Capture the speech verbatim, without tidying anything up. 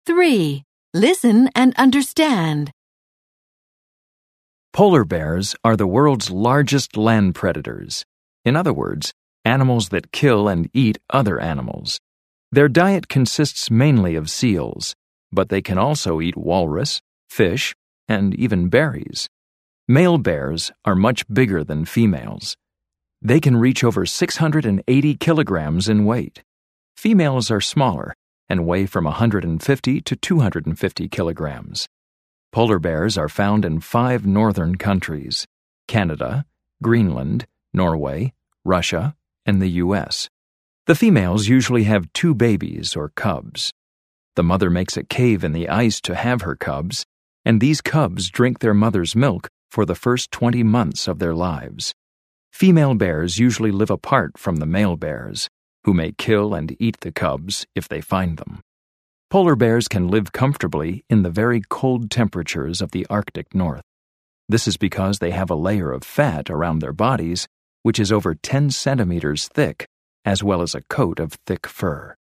three. Listen and understand. Polar bears are the world's largest land predators. In other words, animals that kill and eat other animals. Their diet consists mainly of seals, but they can also eat walrus, fish, and even berries. Male bears are much bigger than females. They can reach over six hundred eighty kilograms in weight. Females are smaller and weigh from one hundred fifty to two hundred fifty kilograms. Polar bears are found in five northern countries: Canada, Greenland, Norway, Russia, and the U S. The females usually have two babies or cubs. The mother makes a cave in the ice to have her cubs, and these cubs drink their mother's milk for the first twenty months of their lives. Female bears usually live apart from the male bears, who may kill and eat the cubs if they find them. Polar bears can live comfortably in the very cold temperatures of the Arctic North. This is because they have a layer of fat around their bodies, which is over ten centimeters thick, as well as a coat of thick fur.